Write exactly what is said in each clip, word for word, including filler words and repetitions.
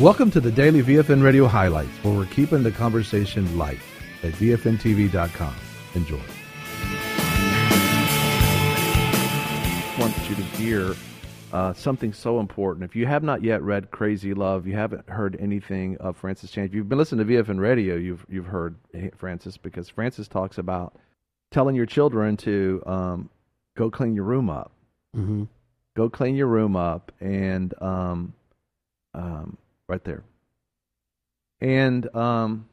Welcome to the Daily V F N Radio Highlights, where we're keeping the conversation light at V F N T V dot com. Enjoy. I want you to hear uh, something so important. If you have not yet read Crazy Love, you haven't heard anything of Francis Chan. If you've been listening to V F N Radio, you've you've heard Francis, because Francis talks about telling your children to um, go clean your room up. Mm-hmm. Go clean your room up, and um, um, right there. And um,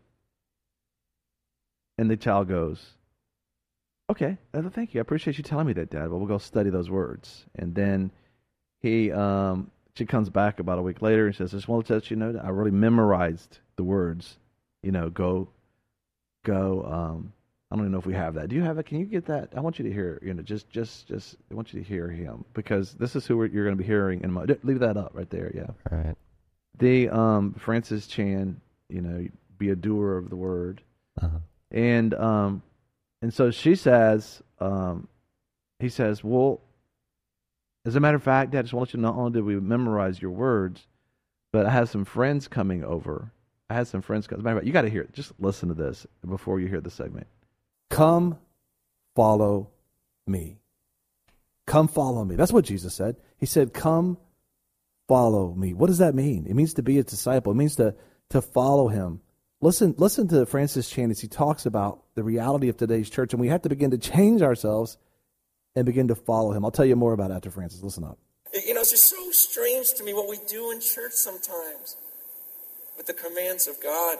and the child goes, okay, uh, thank you. I appreciate you telling me that, Dad. But we'll go study those words. And then he, um, she comes back about a week later and says, I just want to let you know that I really memorized the words. You know, go, go. Um, I don't even know if we have that. Do you have it? Can you get that? I want you to hear, you know, just, just, just, I want you to hear him, because this is who we're, you're going to be hearing in a moment. Leave that up right there, yeah. All right. The, um, Francis Chan, you know, be a doer of the word. Uh-huh. And, um, and so she says, um, he says, well, as a matter of fact, Dad, I just want to let you know, not only did we memorize your words, but I have some friends coming over. I had some friends, as a matter of fact, you got to hear it. Just listen to this before you hear the segment. Come, follow me. Come, follow me. That's what Jesus said. He said, come, follow me. What does that mean? It means to be a disciple. It means to, to follow him. Listen, listen to Francis Chan as he talks about the reality of today's church, and we have to begin to change ourselves and begin to follow him. I'll tell you more about it after Francis. Listen up. You know, it's just so strange to me what we do in church sometimes with the commands of God.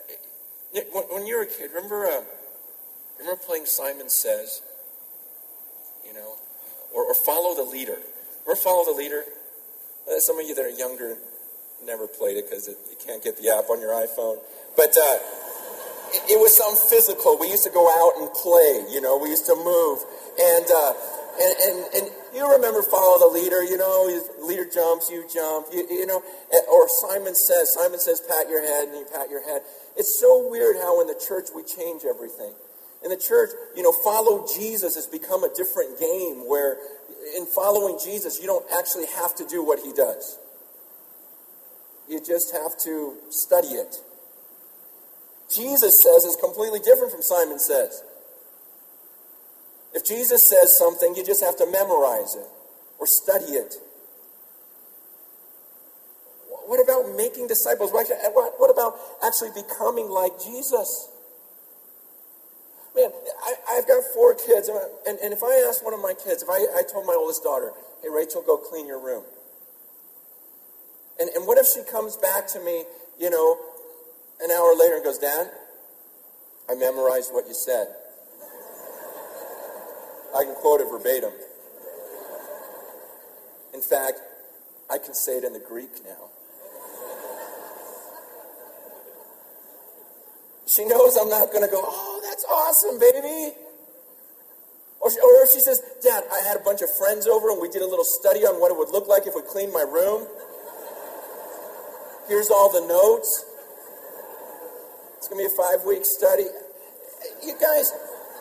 When you were a kid, remember... Uh, Remember playing Simon Says, you know, or, or Follow the Leader. Remember Follow the Leader? Uh, some of you that are younger never played it because you can't get the app on your iPhone. But uh, it, it was something physical. We used to go out and play, you know, we used to move. And, uh, and, and, and you remember Follow the Leader, you know, leader jumps, you jump, you, you know, or Simon Says, Simon says pat your head and you pat your head. It's so weird how in the church we change everything. In the church, you know, follow Jesus has become a different game where in following Jesus, you don't actually have to do what he does. You just have to study it. Jesus Says is completely different from Simon Says. If Jesus says something, you just have to memorize it or study it. What about making disciples? What about actually becoming like Jesus? Man, I, I've got four kids, and, and if I asked one of my kids, if I, I told my oldest daughter, hey, Rachel, go clean your room. And, and what if she comes back to me, you know, an hour later and goes, Dad, I memorized what you said. I can quote it verbatim. In fact, I can say it in the Greek now. She knows I'm not going to go, oh, that's awesome, baby. Or, she, or if she says, Dad, I had a bunch of friends over and we did a little study on what it would look like if we cleaned my room. Here's all the notes. It's going to be a five-week study. You guys,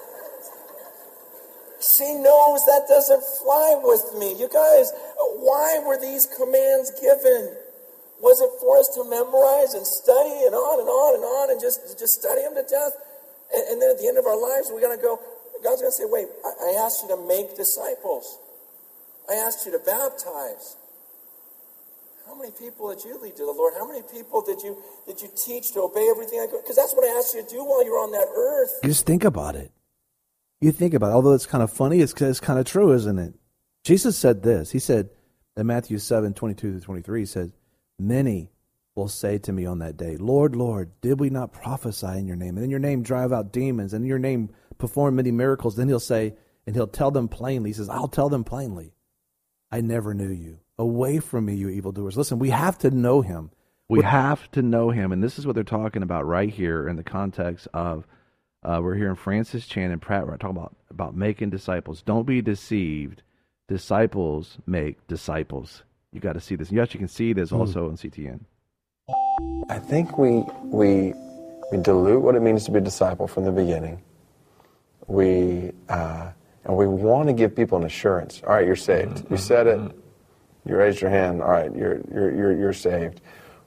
she knows that doesn't fly with me. You guys, why were these commands given? Was it for us to memorize and study and on and on and on and just, just study them to death? And, and then at the end of our lives, we're going to go, God's going to say, wait, I, I asked you to make disciples. I asked you to baptize. How many people did you lead to the Lord? How many people did you did you teach to obey everything I could? Because that's what I asked you to do while you were on that earth. You just think about it. You think about it. Although it's kind of funny, it's, it's kind of true, isn't it? Jesus said this. He said in Matthew seven, twenty-two to twenty-three, he said, many will say to me on that day, Lord, Lord, did we not prophesy in your name? And in your name drive out demons, and in your name perform many miracles. Then he'll say, and he'll tell them plainly, he says, I'll tell them plainly, I never knew you. Away from me, you evildoers. Listen, we have to know him. We have to know him, and this is what they're talking about right here in the context of, uh, we're hearing Francis Chan and Pratt talking about, about making disciples. Don't be deceived. Disciples make disciples. You got to see this. You actually can see this also on C T N. I think we we we dilute what it means to be a disciple from the beginning. We uh, and we want to give people an assurance. All right, you're saved. You said it. You raised your hand. All right, you're you're you're you're saved.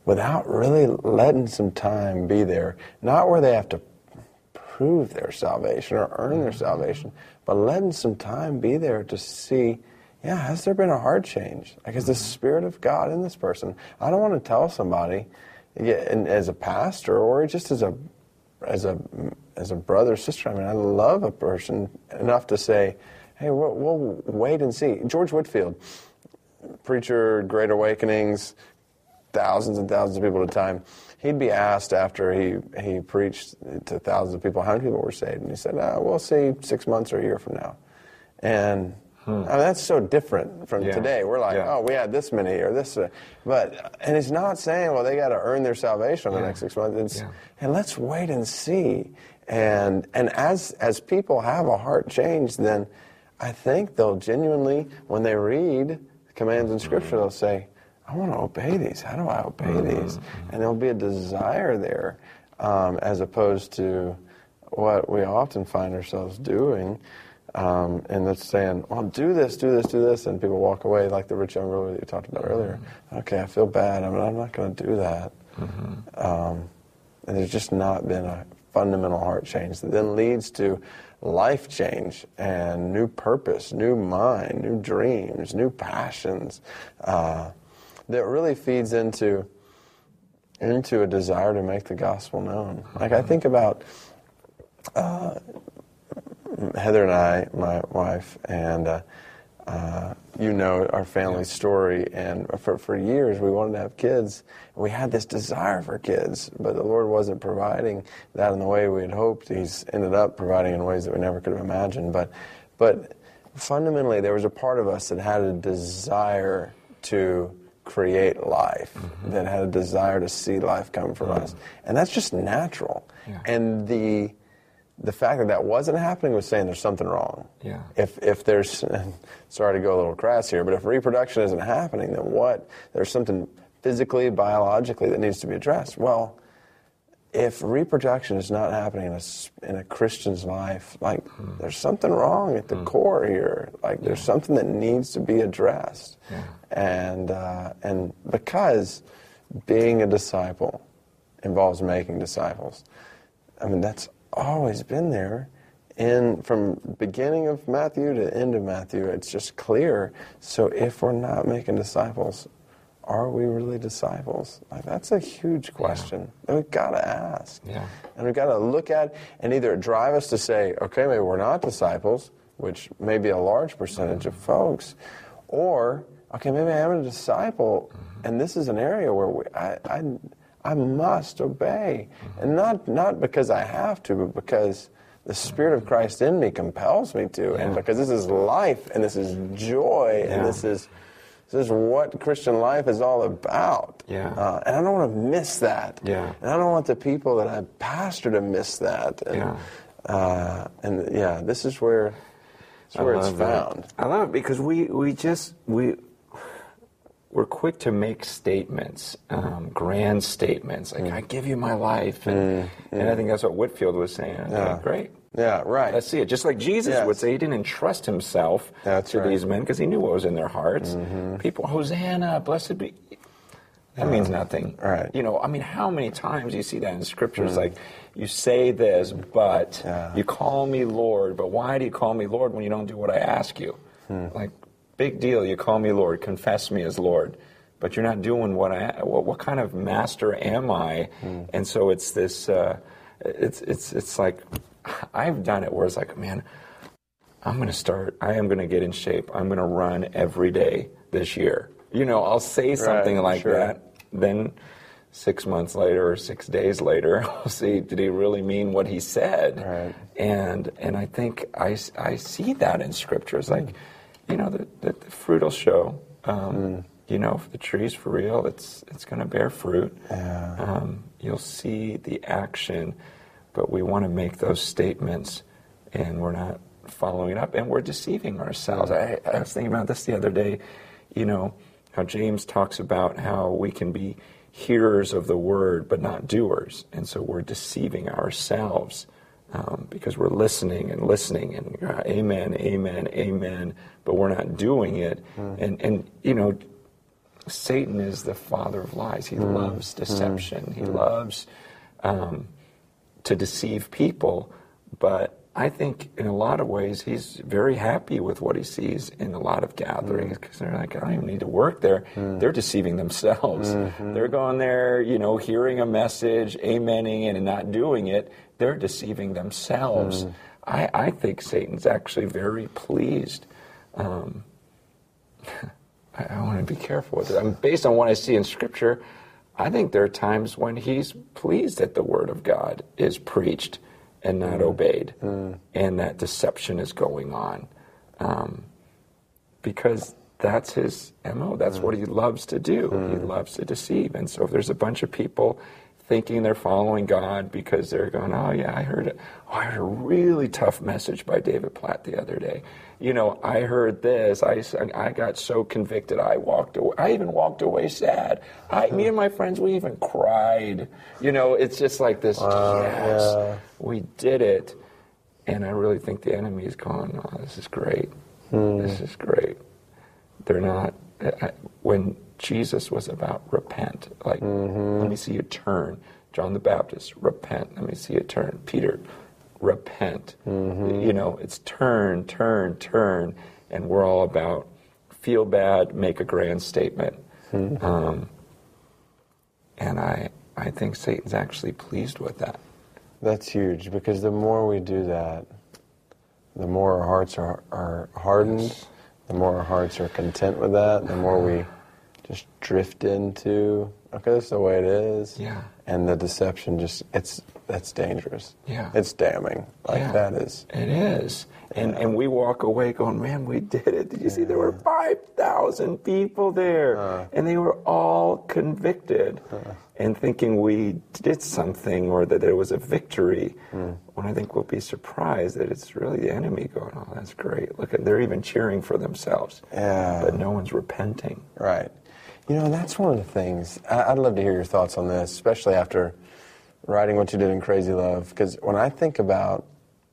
without really letting some time be there, not where they have to prove their salvation or earn their salvation, but letting some time be there to see, yeah, has there been a heart change? Like, is the Spirit of God in this person? I don't want to tell somebody, yeah, and as a pastor or just as a as a as a brother or sister. I mean, I love a person enough to say, hey, we'll, we'll wait and see. George Whitefield, preacher, Great Awakenings, thousands and thousands of people at a time. He'd be asked after he, he preached to thousands of people, how many people were saved? And he said, oh, we'll see six months or a year from now. And hmm. I mean, that's so different from yeah. today. We're like, yeah. oh, we had this many or this. Uh, but, and he's not saying, well, they got to earn their salvation in yeah. the next six months. It's, yeah. And let's wait and see. And and as as people have a heart change, then I think they'll genuinely, when they read commands in Scripture, they'll say, I want to obey these. How do I obey these? And there'll be a desire there, um, as opposed to what we often find ourselves doing, um, and that's saying, well, do this, do this, do this, and people walk away like the rich young ruler that you talked about earlier. Okay, I feel bad. I mean, I'm not going to do that. Mm-hmm. Um, and there's just not been a fundamental heart change that then leads to life change and new purpose, new mind, new dreams, new passions, uh, that really feeds into into a desire to make the gospel known. Like, I think about uh, Heather and I, my wife, and uh, uh, you know our family yeah. story, and for, for years we wanted to have kids. We had this desire for kids, but the Lord wasn't providing that in the way we had hoped. He's ended up providing in ways that we never could have imagined. But, but fundamentally, there was a part of us that had a desire to create life, mm-hmm. that had a desire to see life come from mm-hmm. us. And that's just natural. Yeah. And the the fact that that wasn't happening was saying there's something wrong. Yeah. If if there's, sorry to go a little crass here, but if reproduction isn't happening, then what? There's something physically, biologically that needs to be addressed. Well, if reproduction is not happening in a, in a Christian's life, like mm. there's something wrong at the mm. core here. Like yeah. there's something that needs to be addressed. Yeah. And uh, and because being a disciple involves making disciples, I mean, that's always been there. In from beginning of Matthew to end of Matthew, it's just clear. So if we're not making disciples, are we really disciples? Like, that's a huge question yeah. that we've got to ask. Yeah. And we've got to look at and either drive us to say, okay, maybe we're not disciples, which may be a large percentage mm-hmm. of folks, or, okay, maybe I am a disciple, mm-hmm. and this is an area where we, I, I, I must obey. Mm-hmm. And not, not because I have to, but because the Spirit of Christ in me compels me to, yeah. and because this is life, and this is joy, yeah. and this is... This is what Christian life is all about. Yeah. Uh, and I don't want to miss that. Yeah. And I don't want the people that I pastor to miss that. And, yeah. Uh, and yeah, this is where, this is where it's found. That. I love it because we, we just, we, we're quick to make statements, um, grand statements, like, mm. I give you my life. And, mm. and I think that's what Whitefield was saying. Yeah. Like, great. Yeah, right. Let's see it. Just like Jesus yes. would say, he didn't entrust himself That's to right. these men because he knew what was in their hearts. Mm-hmm. People, Hosanna, blessed be. That uh, means nothing. Right. You know, I mean, how many times do you see that in Scripture? It's mm. like, you say this, but yeah. you call me Lord, but why do you call me Lord when you don't do what I ask you? Mm. Like, big deal, you call me Lord, confess me as Lord, but you're not doing what I, what, what kind of master am I? Mm. And so it's this, uh, it's it's it's like, I've done it where it's like, man, I'm going to start, I am going to get in shape. I'm going to run every day this year. You know, I'll say something right, like sure. that. Then six months later or six days later, I'll see, did he really mean what he said? Right. And and I think I, I see that in Scripture. It's like, you know, the, the, the fruit will show. Um, mm. You know, if the tree's for real, it's, it's going to bear fruit. Yeah. Um, you'll see the action. But we want to make those statements, and we're not following it up, and we're deceiving ourselves. I, I was thinking about this the other day, you know, how James talks about how we can be hearers of the word, but not doers. And so we're deceiving ourselves um, because we're listening and listening, and uh, amen, amen, amen, but we're not doing it. Mm. And, and, you know, Satan is the father of lies. He mm. loves deception. Mm. He mm. loves um, to deceive people. But I think in a lot of ways he's very happy with what he sees in a lot of gatherings, because they're like, I don't even need to work there. Mm. They're deceiving themselves. Mm-hmm. They're going there, you know, hearing a message, amening it, and not doing it. They're deceiving themselves. Mm. I, I think Satan's actually very pleased. Um, I, I want to be careful with it. I mean, based on what I see in Scripture, I think there are times when he's pleased that the Word of God is preached and not mm. obeyed, mm. and that deception is going on. Um, because that's his M O. That's mm. what he loves to do. Mm. He loves to deceive. And so if there's a bunch of people thinking they're following God because they're going, oh yeah, I heard it. Oh, I heard a really tough message by David Platt the other day. You know, I heard this. I, I got so convicted. I walked away. I even walked away sad. I, me and my friends, we even cried. You know, it's just like this. Uh, yes, yeah. we did it. And I really think the enemy is going, oh, this is great. Hmm. This is great. They're not. I, when Jesus was about repent, like, mm-hmm. let me see you turn. John the Baptist, repent. Let me see you turn. Peter, repent. Mm-hmm. You know, it's turn, turn, turn, and we're all about feel bad, make a grand statement. Mm-hmm. Um, and I, I think Satan's actually pleased with that. That's huge, because the more we do that, the more our hearts are, are hardened, yes. the more our hearts are content with that, the more we just drift into, okay, this is the way it is. Yeah. And the deception just, it's, that's dangerous. Yeah. It's damning. Like, yeah. that is. It is. And yeah. and we walk away going, man, we did it. Did you yeah. see there were five thousand people there? Uh, and they were all convicted uh, and thinking we did something or that there was a victory. Mm. When I think we'll be surprised that it's really the enemy going, oh, that's great. Look, at they're even cheering for themselves. Yeah. But no one's repenting. Right. You know, that's one of the things. I'd love to hear your thoughts on this, especially after writing what you did in Crazy Love. Because when I think about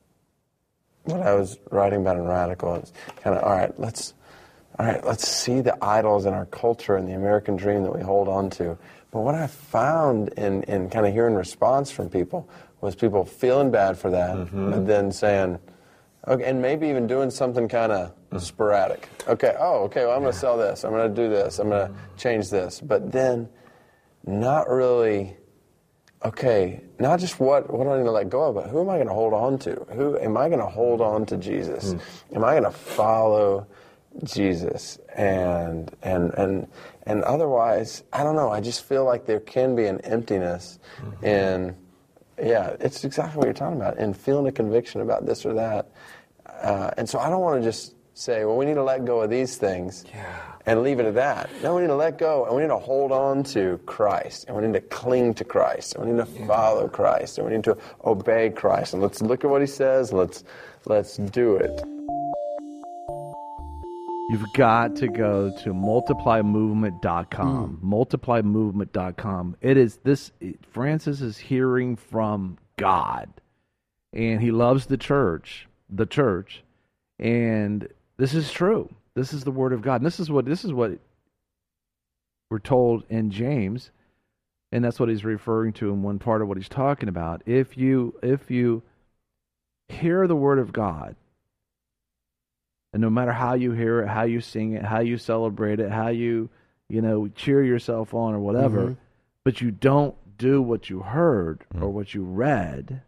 what I was writing about in Radical, it's kind of, all right, let's, all right, let's see the idols in our culture and the American dream that we hold on to. But what I found in, in kind of hearing response from people was people feeling bad for that, mm-hmm. but then saying, okay, and maybe even doing something kind of mm. sporadic. Okay, oh, okay, well, I'm going to sell this. I'm going to do this. I'm going to change this. But then not really, okay, not just what, what do I need to let go of, but who am I going to hold on to? Who am I going to hold on to Jesus? Mm. Am I going to follow Jesus? And, and, and, and otherwise, I don't know, I just feel like there can be an emptiness mm-hmm. in, yeah, it's exactly what you're talking about, in feeling a conviction about this or that. Uh, and so I don't want to just say, well, we need to let go of these things yeah. and leave it at that. No, we need to let go, and we need to hold on to Christ, and we need to cling to Christ, and we need to yeah. follow Christ, and we need to obey Christ. And let's look at what he says, and let's, let's do it. You've got to go to multiply movement dot com. Mm. multiply movement dot com. It is this, Francis is hearing from God, and he loves the church, the church, and this is true. This is the word of God. And this is what this is what we're told in James, and that's what he's referring to in one part of what he's talking about. If you if you hear the word of God, and no matter how you hear it, how you sing it, how you celebrate it, how you, you know, cheer yourself on or whatever, mm-hmm. but you don't do what you heard mm-hmm. or what you read,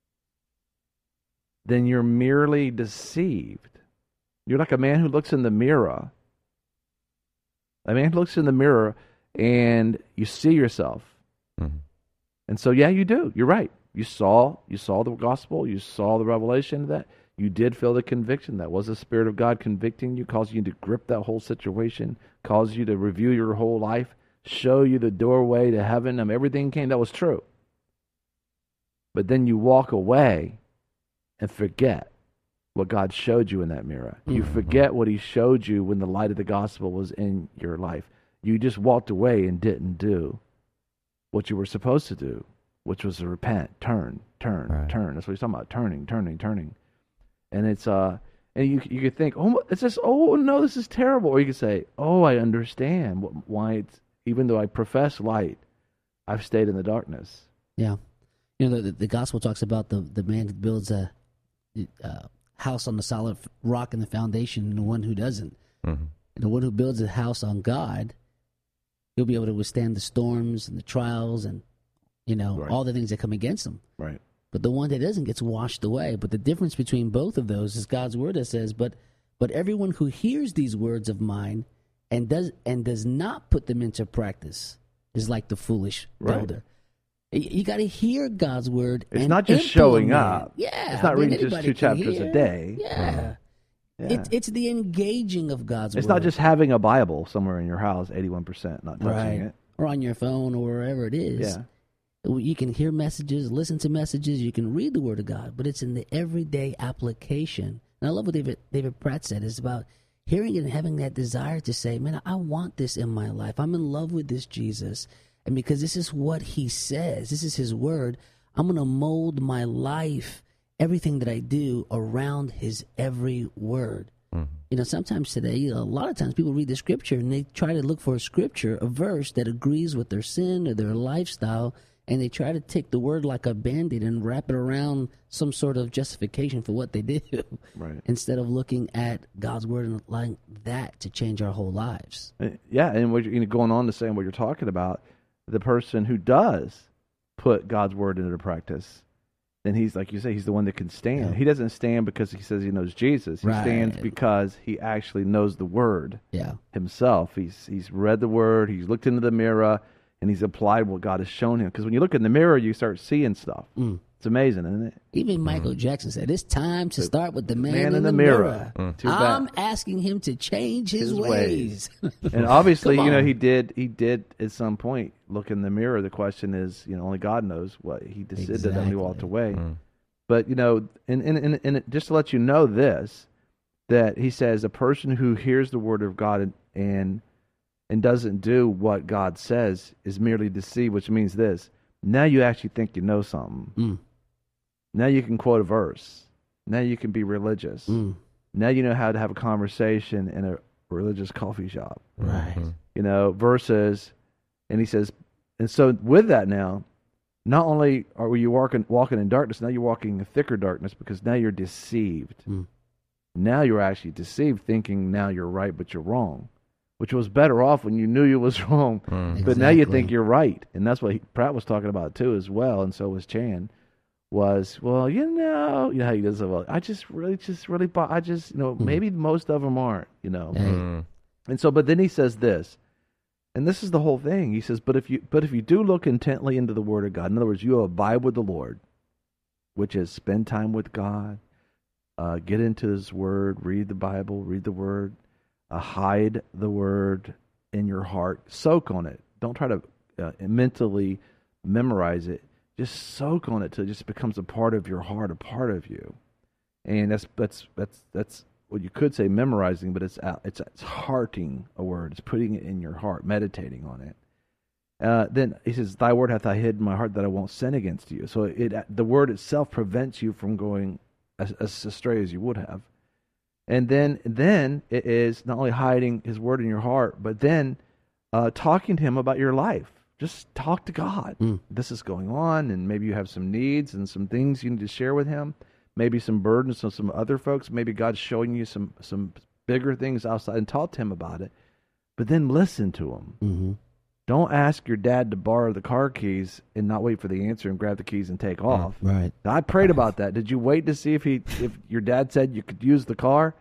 then you're merely deceived. You're like a man who looks in the mirror. A man who looks in the mirror and you see yourself. Mm-hmm. And so, yeah, you do. You're right. You saw, you saw the gospel. You saw the revelation of that. You did feel the conviction. That was the Spirit of God convicting you, causing you to grip that whole situation, caused you to review your whole life, show you the doorway to heaven. I mean, everything came. That was true. But then you walk away and forget what God showed you in that mirror. Mm-hmm. You forget what he showed you when the light of the gospel was in your life. You just walked away and didn't do what you were supposed to do, which was to repent, turn, turn, right. turn. That's what he's talking about, turning, turning, turning. And it's uh, And you you could think, oh, it's just, oh no, this is terrible. Or you could say, oh, I understand why it's, even though I profess light, I've stayed in the darkness. Yeah. You know, the, the gospel talks about the, the man who builds a, a house on the solid rock and the foundation, and the one who doesn't. Mm-hmm. And the one who builds a house on God, he'll be able to withstand the storms and the trials and, you know, right. all the things that come against him. Right. But the one that doesn't gets washed away. But the difference between both of those is God's word that says, but but everyone who hears these words of mine and does and does not put them into practice is like the foolish right. builder. You, you got to hear God's word. It's and not just showing up. Yeah. It's not I mean, reading just two chapters hear. a day. Yeah. yeah. It, it's the engaging of God's it's word. It's not just having a Bible somewhere in your house, eighty-one percent, not touching right. it. Or on your phone or wherever it is. Yeah. You can hear messages, listen to messages, you can read the Word of God, but it's in the everyday application. And I love what David David Pratt said. It's about hearing it and having that desire to say, man, I want this in my life. I'm in love with this Jesus. And because this is what he says, this is his word, I'm going to mold my life, everything that I do, around his every word. Mm-hmm. You know, sometimes today, you know, a lot of times people read the scripture and they try to look for a scripture, a verse that agrees with their sin or their lifestyle, and they try to take the word like a Band-Aid and wrap it around some sort of justification for what they do. Right. Instead of looking at God's word and allowing that to change our whole lives. Yeah, and what you're, you know, going on to saying what you're talking about, the person who does put God's word into practice, then he's, like you say, he's the one that can stand. Yeah. He doesn't stand because he says he knows Jesus. He right. stands because he actually knows the word yeah. himself. He's he's read the word, he's looked into the mirror, and he's applied what God has shown him. Because when you look in the mirror, you start seeing stuff. Mm. It's amazing, isn't it? Even Michael mm. Jackson said, it's time to start with the man, man in, in the, the mirror. mirror. Mm. I'm asking him to change his, his ways. ways. And obviously, you know, he did He did at some point look in the mirror. The question is, you know, only God knows what he decided exactly. and he walked away. Mm. But, you know, and, and, and, and just to let you know this, that he says a person who hears the word of God and, and and doesn't do what God says is merely deceived, which means this. Now you actually think you know something. Mm. Now you can quote a verse. Now you can be religious. Mm. Now you know how to have a conversation in a religious coffee shop. Right. Mm-hmm. You know, versus, and he says, and so with that now, not only are you walking, walking in darkness, now you're walking in thicker darkness because now you're deceived. Mm. Now you're actually deceived thinking now you're right, but you're wrong. Which was better off when you knew you was wrong, mm. but exactly. now you think you're right, and that's what he, Pratt was talking about too, as well, and so was Chan. Was well, you know, you know how he does it. Well, I just really, just really, I just, you know, mm. maybe most of them aren't, you know, mm. and so, but then he says this, and this is the whole thing. He says, but if you, but if you do look intently into the Word of God, in other words, you abide with the Lord, which is spend time with God, uh, get into His Word, read the Bible, read the Word. Uh, hide the word in your heart. Soak on it. Don't try to uh, mentally memorize it. Just soak on it till it just becomes a part of your heart, a part of you. And that's that's that's that's what you could say memorizing, but it's it's it's hearting a word. It's putting it in your heart, meditating on it. Uh, then he says, "Thy word hath I hid in my heart that I won't sin against you." So it the word itself prevents you from going as, as astray as you would have. And then, then it is not only hiding His word in your heart, but then uh, talking to Him about your life. Just talk to God. Mm. This is going on, and maybe you have some needs and some things you need to share with Him. Maybe some burdens of some other folks. Maybe God's showing you some some bigger things outside, and talk to Him about it. But then listen to Him. Mm-hmm. Don't ask your dad to borrow the car keys and not wait for the answer and grab the keys and take off. Right. I prayed about that. Did you wait to see if he, if your dad said you could use the car?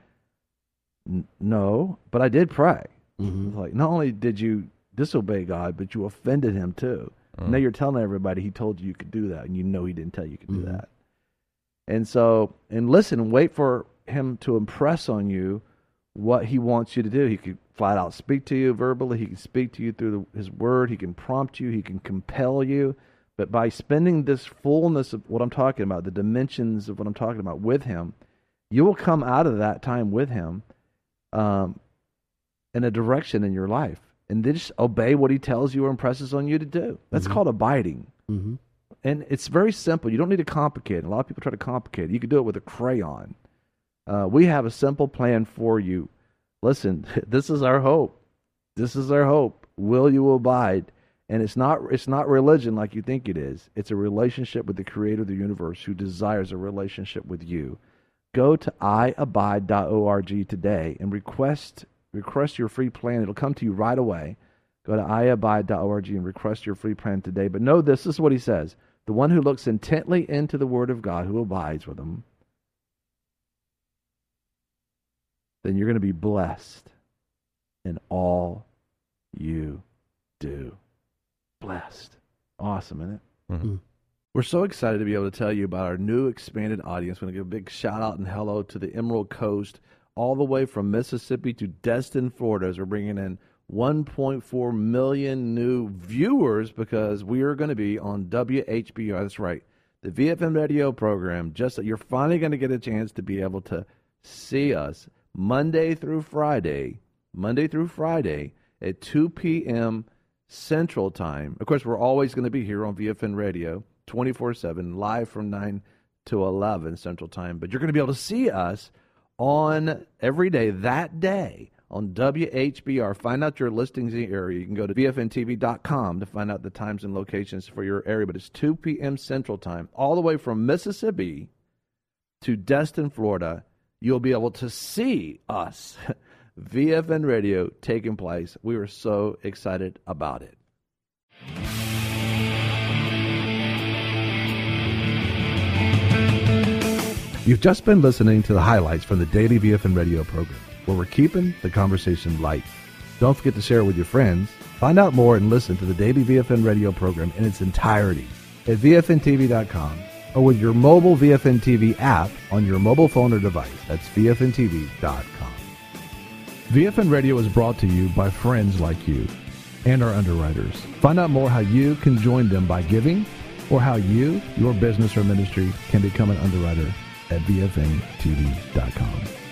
N- no, but I did pray. Mm-hmm. Like, not only did you disobey God, but you offended Him too. Mm-hmm. Now you're telling everybody He told you you could do that, and you know He didn't tell you you could mm-hmm. do that. And so, and listen and wait for Him to impress on you what He wants you to do. He could flat out speak to you verbally. He can speak to you through the, His word. He can prompt you. He can compel you. But by spending this fullness of what I'm talking about, the dimensions of what I'm talking about with Him, you will come out of that time with Him um, in a direction in your life. And then just obey what He tells you or impresses on you to do. That's mm-hmm. called abiding. Mm-hmm. And it's very simple. You don't need to complicate it. A lot of people try to complicate it. You can do it with a crayon. Uh, we have a simple plan for you. Listen, this is our hope. This is our hope. Will you abide? And it's not it's not religion like you think it is. It's a relationship with the creator of the universe who desires a relationship with you. Go to i abide dot org today and request request your free plan. It'll come to you right away. Go to i abide dot org and request your free plan today. But know this, this is what he says. The one who looks intently into the word of God, who abides with him, then you're going to be blessed in all you do. Blessed. Awesome, isn't it? Mm-hmm. We're so excited to be able to tell you about our new expanded audience. We're going to give a big shout out and hello to the Emerald Coast, all the way from Mississippi to Destin, Florida, as we're bringing in one point four million new viewers because we are going to be on W H B R. That's right, the V F M radio program. Just that you're finally going to get a chance to be able to see us Monday through Friday, Monday through Friday at two p.m. Central Time. Of course, we're always going to be here on V F N Radio, twenty-four seven, live from nine to eleven Central Time. But you're going to be able to see us on every day, that day, on W H B R. Find out your listings in the area. You can go to V F N T V dot com to find out the times and locations for your area. But it's two p.m. Central Time, all the way from Mississippi to Destin, Florida. You'll be able to see us. V F N Radio taking place. We are so excited about it. You've just been listening to the highlights from the daily V F N Radio program, where we're keeping the conversation light. Don't forget to share it with your friends. Find out more and listen to the daily V F N Radio program in its entirety at V F N T V dot com or with your mobile V F N T V app on your mobile phone or device. That's V F N T V dot com. V F N Radio is brought to you by friends like you and our underwriters. Find out more how you can join them by giving or how you, your business or ministry can become an underwriter at V F N T V dot com.